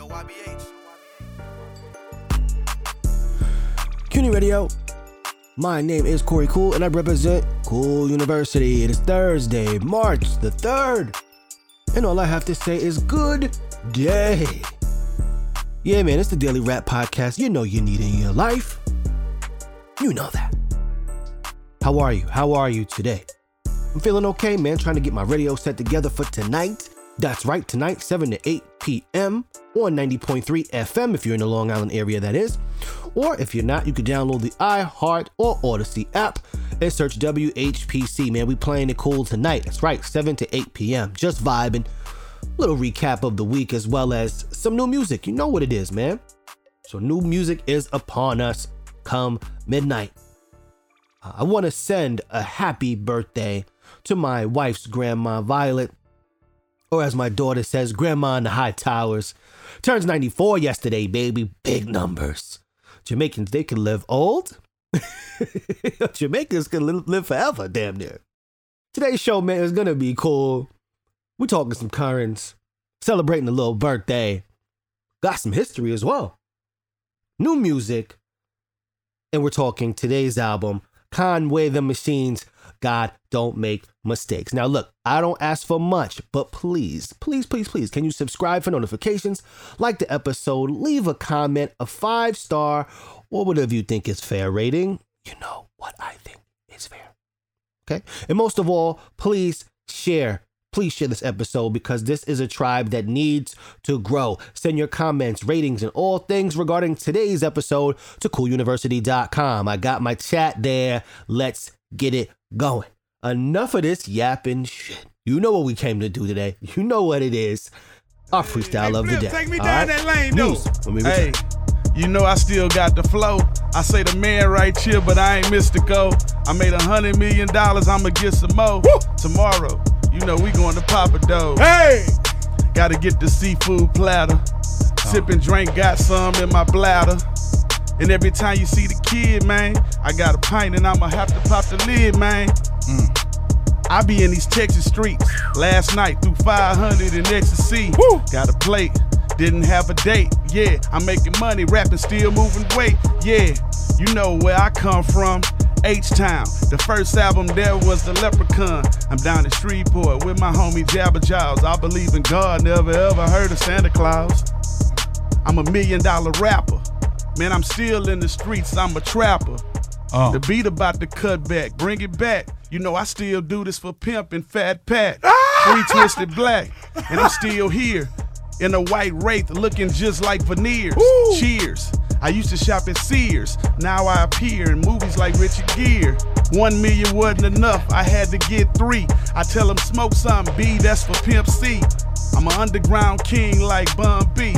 CUNY Radio. My name is Corey Cool and I represent Cool University. It is Thursday, March the 3rd. And all I have to say is good day. Yeah, man, it's the Daily Rap Podcast you know you need in your life. You know that. How are you? How are you today? I'm feeling okay, man. Trying to get my radio set together for tonight. That's right, tonight, 7 to 8 p.m. on 90.3 FM if you're in the Long Island area, that is. Or if you're not, you can download the iHeart or Odyssey app and search WHPC, man. We playing it cool tonight. That's right, 7 to 8 p.m. Just vibing. Little recap of the week as well as some new music. You know what it is, man. So new music is upon us come midnight. I want to send a happy birthday to my wife's grandma, Violet. Or as my daughter says, Grandma in the High Towers. Turns 94 yesterday, baby. Big numbers. Jamaicans, they can live old. Jamaicans can live forever, damn near. Today's show, man, is going to be cool. We're talking some currents. Celebrating a little birthday. Got some history as well. New music. And we're talking today's album, Conway the Machine's God Don't Make Mistakes. Now, look, I don't ask for much, but please, can you subscribe for notifications, like the episode, leave a comment, a 5-star, or whatever you think is fair rating. You know what I think is fair. Okay? And most of all, please share this episode because this is a tribe that needs to grow. Send your comments, ratings, and all things regarding today's episode to cooluniversity.com. I got my chat there. Let's get it going. Enough of this yapping shit. You know what we came to do today. You know what it is. Our freestyle of the day. Take me down that lane, News. Hey, you know I still got the flow. I say the man right here, but I ain't missed the go. I made $100 million. I'ma get some more. Woo! Tomorrow. You know we going to Papa Dough. Hey! Gotta get the seafood platter. Sip and drink, got some in my bladder. And every time you see the kid, man, I got a pint and I'ma have to pop the lid, man. I be in these Texas streets. Last night through 500 in ecstasy. Woo! Got a plate, didn't have a date. Yeah, I'm making money, rapping, still moving weight. Yeah, you know where I come from. H-Town, the first album there was The Leprechaun. I'm down in Shreveport with my homie Jabba Jaws. I believe in God, never ever heard of Santa Claus. I'm $1 million rapper. Man, I'm still in the streets, I'm a trapper. The beat about to cut back, bring it back. You know I still do this for Pimp and Fat Pat. Free Twisted Black, and I'm still here. In a white Wraith looking just like veneers. Woo! Cheers. I used to shop at Sears. Now I appear in movies like Richard Gere. 1 million wasn't enough, I had to get 3. I tell them smoke something, B, that's for Pimp C. I'm an underground king like Bun B.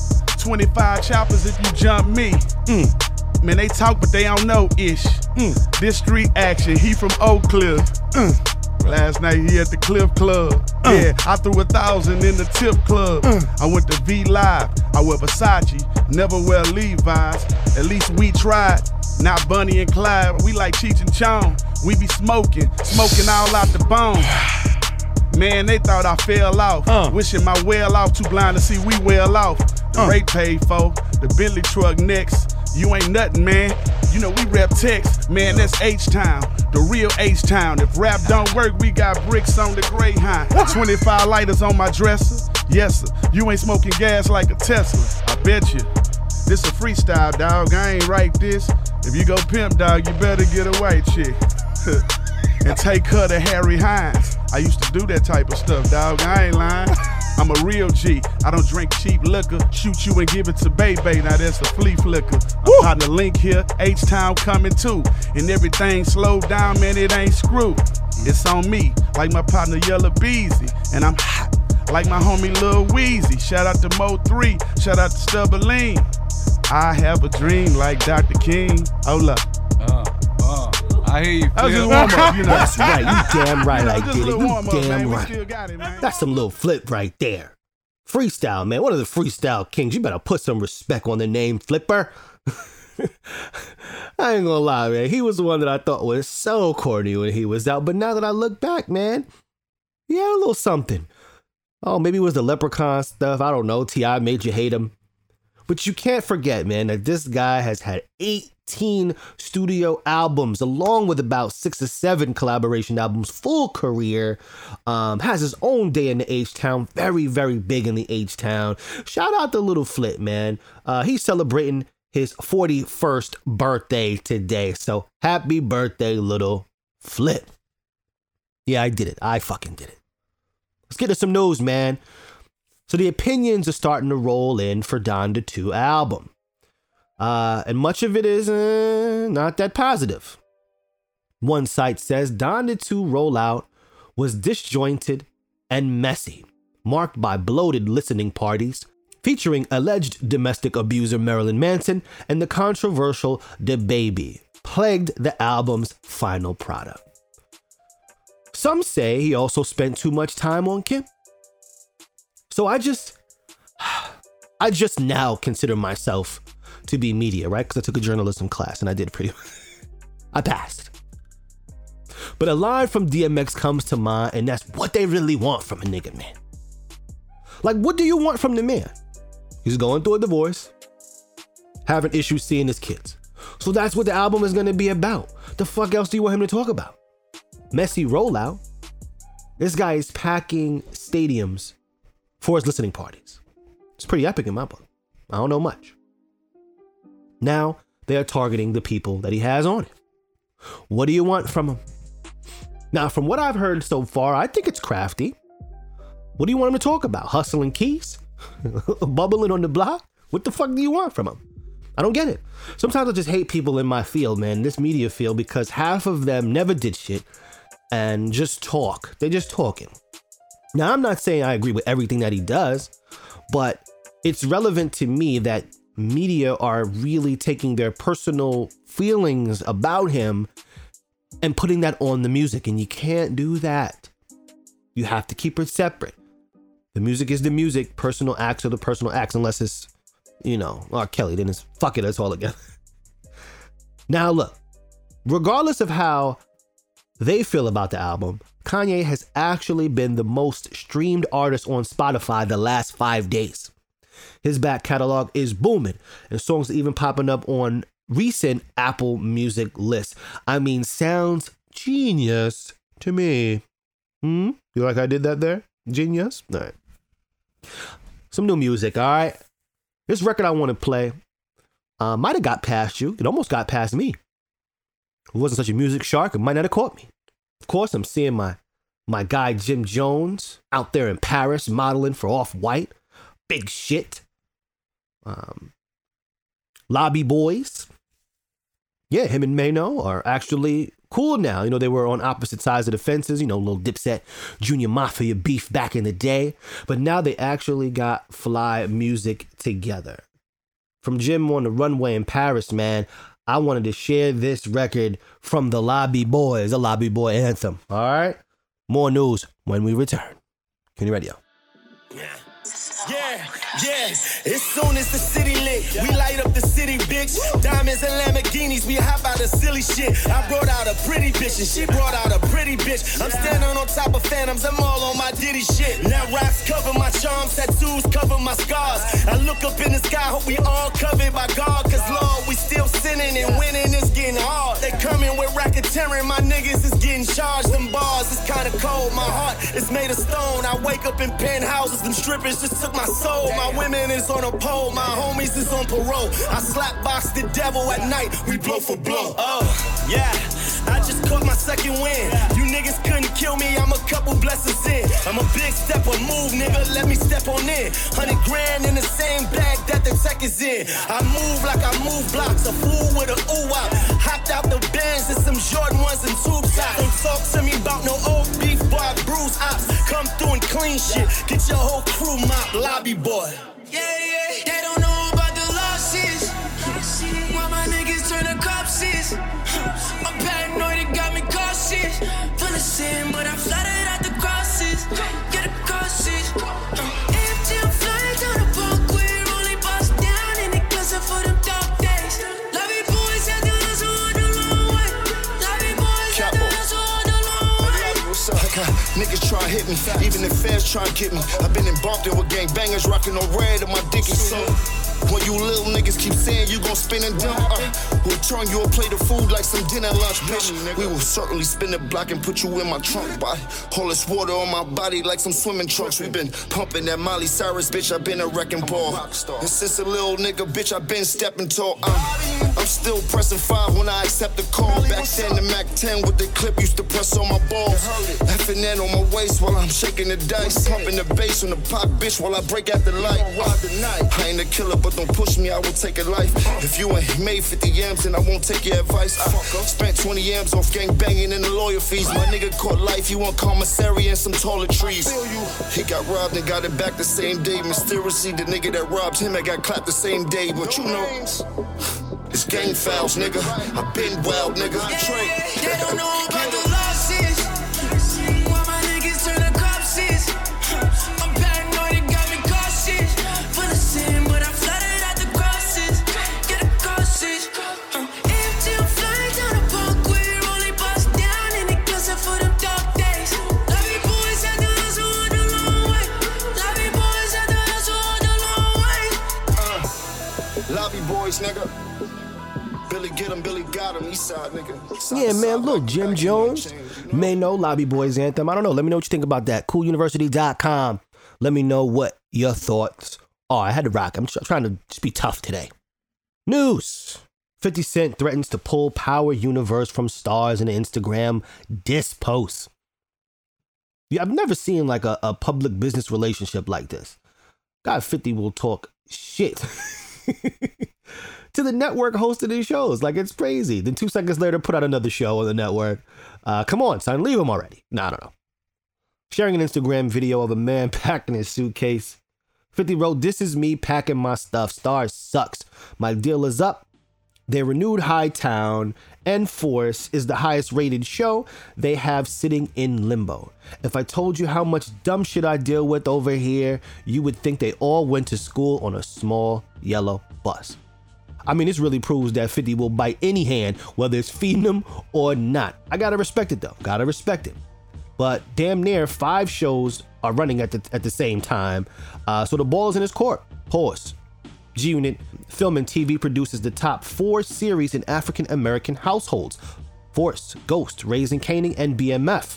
25 choppers if you jump me. Man, they talk but they don't know ish. This street action, he from Oak Cliff. Last night he at the Cliff Club. Yeah, I threw 1,000 in the Tip Club. I went to V Live. I wear Versace, never wear Levi's. At least we tried. Not Bunny and Clyde, we like Cheech and Chong. We be smoking all out the bone. Man, they thought I fell off. Wishing my well off, too blind to see we well off. The rate paid for, the Bentley truck next. You ain't nothing, man. You know we rep Tex, man, that's H-Town, the real H-Town. If rap don't work, we got bricks on the Greyhound. 25 lighters on my dresser, yes sir. You ain't smoking gas like a Tesla, I bet you. This a freestyle, dog, I ain't write this. If you go pimp, dog, you better get a white chick. And take her to Harry Hines. I used to do that type of stuff, dog, I ain't lying. I'm a real G. I don't drink cheap liquor. Shoot you and give it to Baby. Now that's a flea flicker. I'm partner Link here. H-Town coming too. And everything slowed down, man, it ain't screwed. It's on me, like my partner Yella Beezy. And I'm hot, like my homie Lil Weezy. Shout out to Mo3. Shout out to Stubberline. I have a dream like Dr. King. Hola. I hear you. That was just warm up, you know. That's right. You damn right I did it. You warm up, damn man. We right. still got it, man. That's some little flip right there. Freestyle, man. One of the freestyle kings. You better put some respect on the name Flipper. I ain't gonna lie, man. He was the one that I thought was so corny when he was out. But now that I look back, man, he had a little something. Oh, maybe it was the Leprechaun stuff. I don't know. T.I. made you hate him. But you can't forget, man, that this guy has had 18 studio albums, along with about 6 or 7 collaboration albums, full career, has his own day in the H-Town, very, very big in the H-Town. Shout out to Little Flip, man. He's celebrating his 41st birthday today. So happy birthday, Little Flip. Yeah, I did it. I fucking did it. Let's get to some news, man. So the opinions are starting to roll in for Donda 2 album. And much of it is not that positive. One site says Donda 2 rollout was disjointed and messy, marked by bloated listening parties, featuring alleged domestic abuser Marilyn Manson and the controversial DaBaby, plagued the album's final product. Some say he also spent too much time on Kim. So I just now consider myself to be media, right? Because I took a journalism class and I did pretty I passed. But a line from DMX comes to mind, and that's what they really want from a nigga, man. Like, what do you want from the man? He's going through a divorce, having issues seeing his kids. So that's what the album is going to be about. The fuck else do you want him to talk about? Messy rollout. This guy is packing stadiums for his listening parties. It's pretty epic in my book. I don't know much. Now they are targeting the people that he has on it. What do you want from him? Now, from what I've heard so far, I think it's crafty. What do you want him to talk about? Hustling keys? Bubbling on the block? What the fuck do you want from him? I don't get it. Sometimes I just hate people in my field, man, this media field, because half of them never did shit and just talk. They're just talking. Now, I'm not saying I agree with everything that he does, but it's relevant to me that media are really taking their personal feelings about him and putting that on the music, and you can't do that. You have to keep it separate. The music is the music, personal acts are the personal acts, unless it's, R. Kelly, then it's fuck it, that's all again. Now look, regardless of how they feel about the album, Kanye has actually been the most streamed artist on Spotify the last 5 days. His back catalog is booming, and songs are even popping up on recent Apple Music lists. I mean, sounds genius to me. You like I did that there? Genius? All right. Some new music, all right? This record I want to play might have got past you. It almost got past me. It wasn't such a music shark. It might not have caught me. Of course, I'm seeing my guy Jim Jones out there in Paris modeling for Off-White. Big shit. Lobby Boys. Yeah, him and Mano are actually cool now. They were on opposite sides of the fences, little Dipset, Junior Mafia beef back in the day. But now they actually got fly music together. From Jim on the runway in Paris, man, I wanted to share this record from the Lobby Boys, the Lobby Boy anthem. All right? More news when we return. CUNY Radio. Yeah, as soon as the city lit, we light up the city, bitch. Diamonds and Lamborghinis, we hop out of silly shit. I brought out a pretty bitch and she brought out a pretty bitch. I'm standing on top of phantoms, I'm all on my Diddy shit. Now rocks cover my charms, tattoos cover my scars. I look up in the sky, hope we all covered by God. Cause Lord, we still sinning and winning is getting hard. They coming with racketeering, my niggas is getting charged. Them bars is kinda cold, my heart is made of stone. I wake up in penthouses, them strippers just took my soul. My women is on a pole, my homies is on parole. I slap box the devil at night, we blow for blow. Oh, yeah, I just caught my second win. You niggas couldn't kill me, I'm a couple blessings in. I'm a big stepper, move nigga, let me step on in. 100 grand in the same bag that the tech is in. I move like I move blocks, a fool with a ooh-wop. Hopped out the Benz and some Jordan 1s and tube tops. Don't talk to me about no old beef, boy, I bruise ops. Come through and clean shit, get your whole crew mop, Lobby Boy. Yeah, they don't know about the losses. Why my niggas turn to corpses. I'm paranoid, it got me cautious. Full of sin, but I flooded out the crosses. Yeah, the crosses. Empty, I'm flying down the parkway. Rolling bus down in the closet for them dark days. Lobby Boys had to hustle on the long way. Lobby Boys had to hustle on the long way. What's up? Niggas try to hit me, even the feds try to get me. I've been in Bumpton with gang bangers, rocking on red and my dick is so. When you little niggas keep saying you gon' spin and dump, we'll turn you a plate of food like some dinner lunch, bitch. We will certainly spin the block and put you in my trunk, boy. All this water on my body like some swimming trunks. We been pumping that Miley Cyrus, bitch. I been a wrecking ball. And since a little nigga, bitch, I been stepping tall. I'm still pressing 5 when I accept the call. Back then, the Mac 10 with the clip used to press on my balls. F&N on my waist while I'm shaking the dice. Pumping the bass on the pop, bitch, while I break out the light. I ain't a killer, but don't push me, I will take a life. If you ain't made 50 yams, then I won't take your advice. I spent 20 yams off gang banging and the lawyer fees. My nigga caught life, he want commissary and some taller trees. He got robbed and got it back the same day. Mysteriously, the nigga that robbed him, I got clapped the same day. But you know, it's gang fouls, nigga. I been wild, nigga. They don't know about the losses. Why my niggas turn the cops is. I'm paranoid, it got me cautious. Full of sin, but I flooded out the crosses. Get the crosses. Empty, I'm flying down the parkway. Rolling bus down in the closet for them dark days. Lobby boys had to hustle on the long way. Lobby boys had to hustle on the long way. Lobby boys, nigga. Billy get him, Billy got him, east side, nigga. Yeah, man, look, Jim Jones may know Lobby Boys anthem. I don't know. Let me know what you think about that. CoolUniversity.com. Let me know what your thoughts are. I had to rock. I'm trying to just be tough today. News. 50 Cent threatens to pull Power Universe from stars in an Instagram diss post. Yeah, I've never seen like a public business relationship like this. God, 50 will talk shit to the network hosting these shows. Like, it's crazy. Then 2 seconds later, put out another show on the network. Come on, son, leave him already. No, I don't know. Sharing an Instagram video of a man packing his suitcase. 50 wrote, "This is me packing my stuff. Stars sucks. My deal is up. They renewed Hightown, and Force is the highest rated show they have sitting in limbo. If I told you how much dumb shit I deal with over here, you would think they all went to school on a small yellow bus." I mean, this really proves that 50 will bite any hand, whether it's feeding them or not. I gotta respect it though. Gotta respect it. But damn near 5 shows are running at the same time. So the ball's in his court. Pause. G-Unit Film and TV produces the top 4 series in African American households: Force, Ghost, Raising Kanan, and BMF.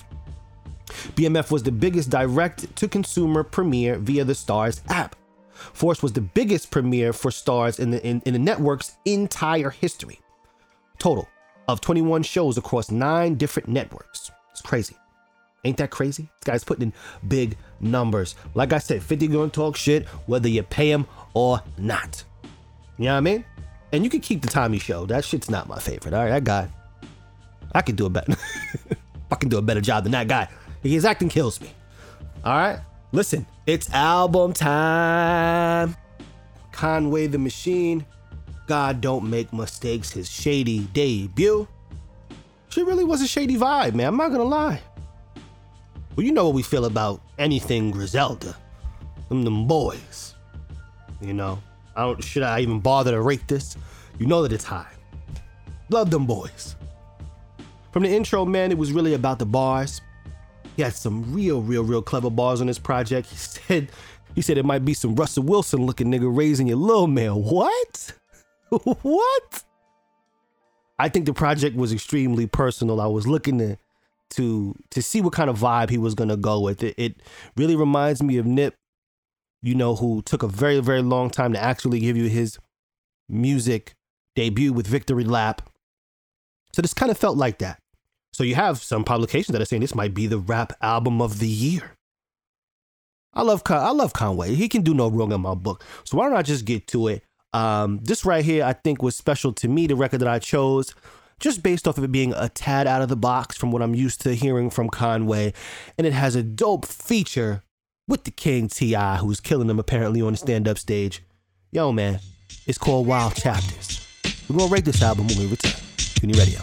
BMF was the biggest direct-to-consumer premiere via the Starz app. Force was the biggest premiere for Starz in the network's entire history. Total of 21 shows across 9 different networks. It's crazy. Ain't that crazy? This guy's putting in big numbers. Like I said, 50 gonna talk shit whether you pay him or not. You know what I mean? And you can keep the Tommy Show. That shit's not my favorite. All right, that guy, I can do a better fucking do a better job than that guy. His acting kills me. All right, listen, it's album time. Conway the Machine, God Don't Make Mistakes, his shady debut. She really was a shady vibe, man. I'm not gonna lie. Well, you know what we feel about anything Griselda. Them boys. You know, should I even bother to rate this? You know that it's high. Love them boys. From the intro, man, it was really about the bars. He had some real clever bars on this project. He said it might be some Russell Wilson looking nigga raising your little man. What? What? I think the project was extremely personal. I was looking to see what kind of vibe he was gonna go with. It really reminds me of Nip, you know, who took a very long time to actually give you his music debut with Victory Lap. So this kind of felt like that. So you have some publications that are saying this might be the rap album of the year. I love Conway. He can do no wrong in my book. So why don't I just get to it? This right here, I think, was special to me, the record that I chose, just based off of it being a tad out of the box from what I'm used to hearing from Conway. And it has a dope feature with the King T.I., who's killing him apparently on the stand-up stage. Yo, man, it's called Wild Chapters. We're gonna rate this album when we return. CUNY Radio.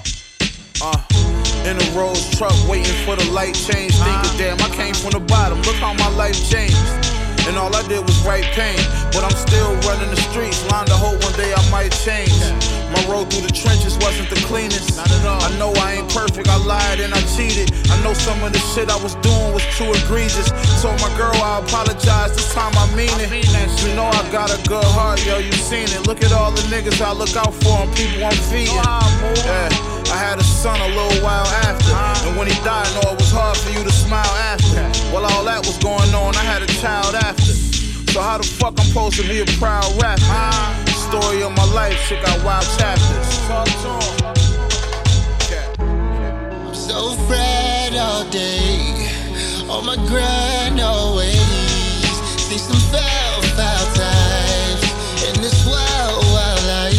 In a Rolls truck, waiting for the light change. Thinking, damn, I came from the bottom. Look how my life changed. and all I did was write pain. But I'm still running the streets, line to hope one day I might change. My road through the trenches wasn't the cleanest. Not at all. I know I ain't perfect, I lied and I cheated. I know some of the shit I was doing was too egregious. Told my girl I apologize, this time I mean it. You know I got a good heart, yo, you seen it. Look at all the niggas I look out for and people I'm feeding. Yeah. I had a son a little while after, and when he died, I know it was hard for you to smile after. While all that was going on, I had a child after. So how the fuck I'm supposed to be a proud rapper? Story of my life, shit got wild chapters. Talk to him. I'm so fried all day, on my grind always. See some foul times in this wild life.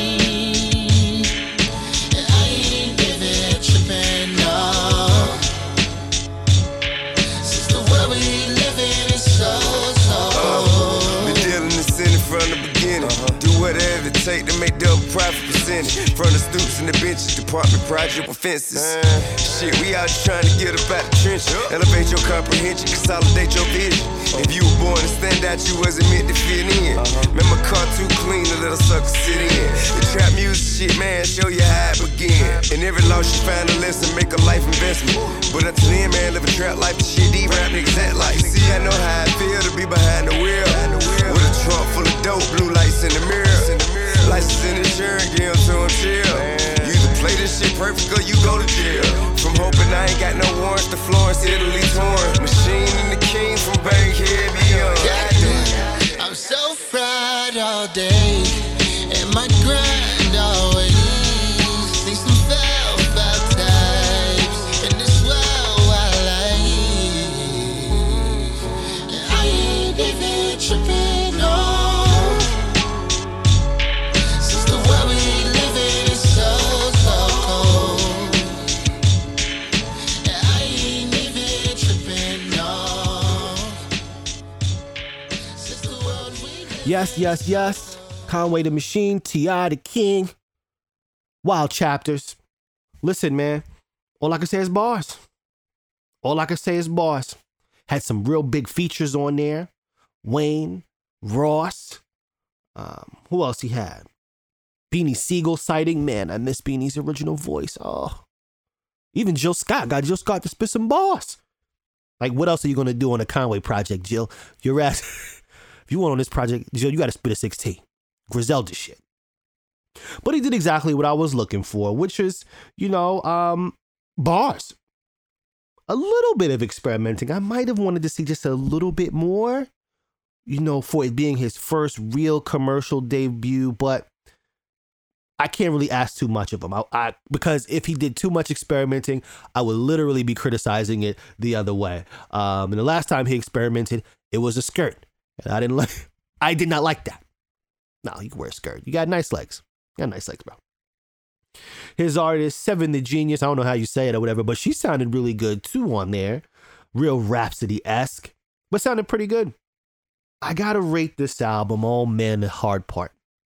From the beginning, do whatever it take to make double profit percentage. From the stoops and the benches, department project fences. Shit, we out just trying to get up out the trenches. Elevate your comprehension, consolidate your vision. If you were born to stand out, you wasn't meant to fit in. Man, my car too clean to let a sucker sit in. The trap music shit, man, show you how it begin. In every loss you find a lesson, make a life investment. But until then, man, live a trap life, the shit these rap niggas act like. See, I know how it feel to be behind the wheel. With a trunk full of dope, blue lights in the mirror. License and insurance, give them to him chill. You either play this shit perfect or you go to jail. From hoping I ain't got no warrants to Florence, Italy torn. Machine and the king from Bankhead beyond. I'm so fried all day, and my grind always. See some foul times in this wild life. And I ain't even tripping, no. Since the world we live in is so cold. And I ain't even tripping, no. Since the world we live. Yes. Conway the Machine, T.I. the King. Wild chapters. Listen, man. All I can say is bars. Had some real big features on there. Wayne, Ross. Who else he had? Beanie Siegel sighting. Man, I miss Beanie's original voice. Oh. Even Jill Scott. Got Jill Scott to spit some bars. Like, what else are you going to do on a Conway project, Jill? Your ass. If you want on this project, Jill, you got to spit a 16. Griselda shit. But he did exactly what I was looking for, which is, bars. A little bit of experimenting. I might have wanted to see just a little bit more, for it being his first real commercial debut, but I can't really ask too much of him. Because if he did too much experimenting, I would literally be criticizing it the other way. And the last time he experimented, it was a skirt. And I did not like that. No, you can wear a skirt. You got nice legs. You got nice legs, bro. His artist, Seven the Genius, I don't know how you say it or whatever, but she sounded really good too on there. Real Rhapsody-esque, but sounded pretty good. I gotta rate this album, oh man, the hard part.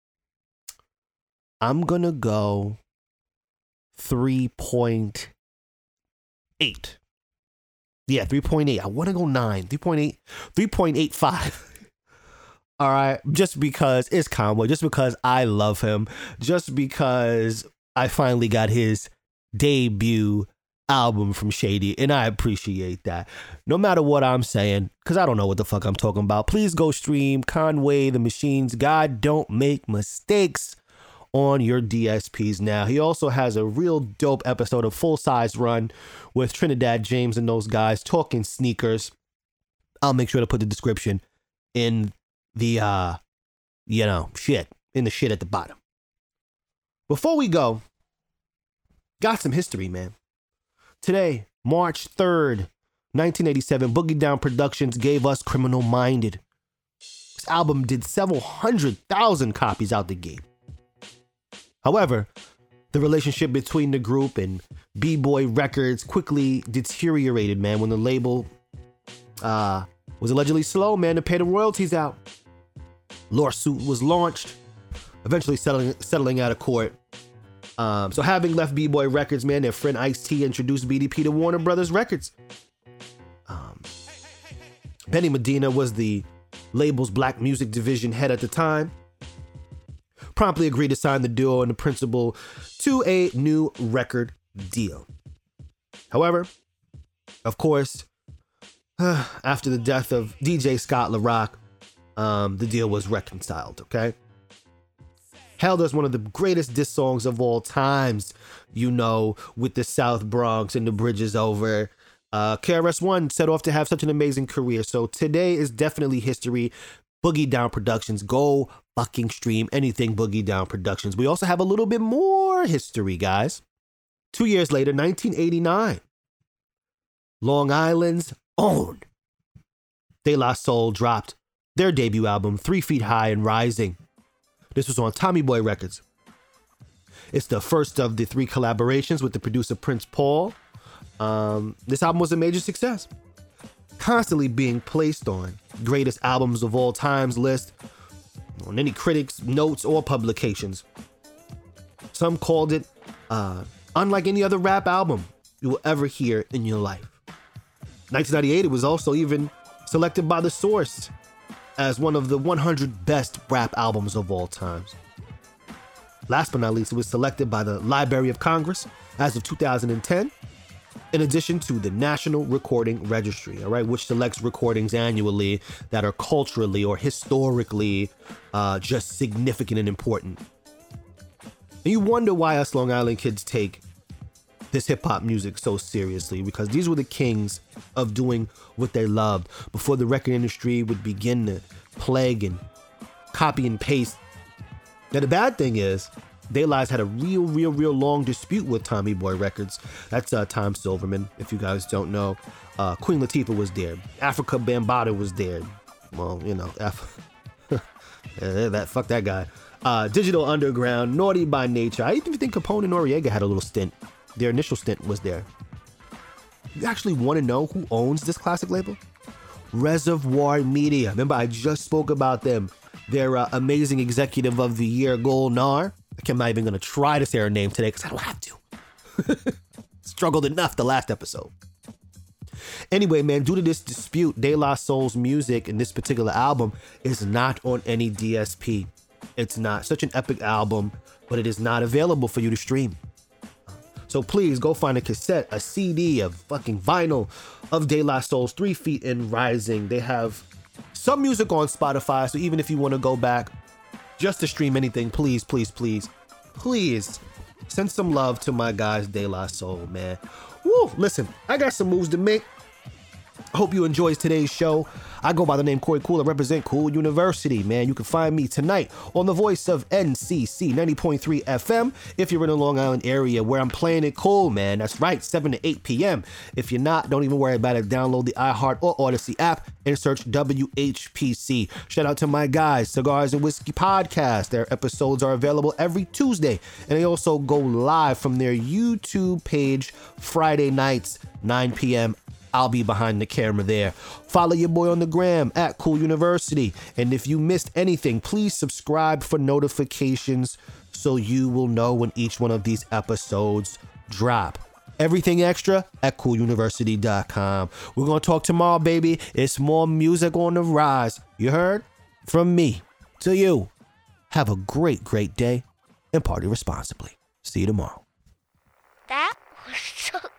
I'm gonna go 3.8. Yeah, 3.8. I wanna go 9. 3.8. 3.85. All right, just because it's Conway, just because I love him, just because I finally got his debut album from Shady, and I appreciate that. No matter what I'm saying, because I don't know what the fuck I'm talking about, please go stream Conway the Machine's God Don't Make Mistakes on your DSPs now. He also has a real dope episode of Full Size Run with Trinidad James and those guys talking sneakers. I'll make sure to put the description in the shit at the bottom. Before we go, got some history, man. Today, March 3rd, 1987, Boogie Down Productions gave us Criminal Minded. This album did several 100,000 copies out the gate. However, the relationship between the group and B-Boy Records quickly deteriorated, man, when the label was allegedly slow, man, to pay the royalties out. Lawsuit was launched, eventually settling out of court. So having left B-Boy Records, man, their friend Ice-T introduced BDP to Warner Brothers Records. Benny Medina was the label's black music division head at the time, promptly agreed to sign the duo and the principal to a new record deal. However, of course, after the death of DJ Scott LaRock, the deal was reconciled, okay? Hailed as one of the greatest diss songs of all times, you know, with the South Bronx and the Bridge Is Over. KRS-One set off to have such an amazing career. So today is definitely history. Boogie Down Productions. Go fucking stream anything Boogie Down Productions. We also have a little bit more history, guys. 2 years later, 1989. Long Island's own De La Soul dropped their debut album, 3 Feet High and Rising. This was on Tommy Boy Records. It's the first of the 3 collaborations with the producer Prince Paul. This album was a major success, constantly being placed on greatest albums of all times list on any critics' notes or publications. Some called it unlike any other rap album you will ever hear in your life. 1998, it was also even selected by The Source as one of the 100 best rap albums of all times. Last but not least, it was selected by the Library of Congress as of 2010, in addition to the National Recording Registry, all right, which selects recordings annually that are culturally or historically just significant and important. And you wonder why us Long Island kids take this hip-hop music so seriously, because these were the kings of doing what they loved before the record industry would begin to plague and copy and paste. Now, the bad thing is, De La's had a real long dispute with Tommy Boy Records. That's Tom Silverman, if you guys don't know. Queen Latifah was there. Africa Bambaataa was there. Well, you know, fuck that guy. Digital Underground, Naughty by Nature. I even think Capone and Noriega had a little stint. Their initial stint was there. You actually want to know who owns this classic label? Reservoir Media. Remember, I just spoke about them. Their amazing executive of the year, Golnar. I'm not even going to try to say her name today because I don't have to. Struggled enough the last episode. Anyway, man, due to this dispute, De La Soul's music in this particular album is not on any DSP. It's not. Such an epic album, but it is not available for you to stream. So please go find a cassette, a CD, a fucking vinyl of De La Soul's 3 Feet and Rising. They have some music on Spotify, so even if you want to go back just to stream anything, please send some love to my guys De La Soul, man. Woo, listen, I got some moves to make. I hope you enjoyed today's show. I go by the name Corey Cool. I represent Cool University, man. You can find me tonight on the voice of NCC 90.3 FM if you're in the Long Island area where I'm playing it cool, man. That's right, 7 to 8 p.m. If you're not, don't even worry about it. Download the iHeart or Odyssey app and search WHPC. Shout out to my guys, Cigars and Whiskey Podcast. Their episodes are available every Tuesday, and they also go live from their YouTube page Friday nights, 9 p.m. I'll be behind the camera there. Follow your boy on the gram at Cool University. And if you missed anything, please subscribe for notifications so you will know when each one of these episodes drop. Everything extra at cooluniversity.com. We're going to talk tomorrow, baby. It's more music on the rise. You heard? From me to you. Have a great day and party responsibly. See you tomorrow. That was so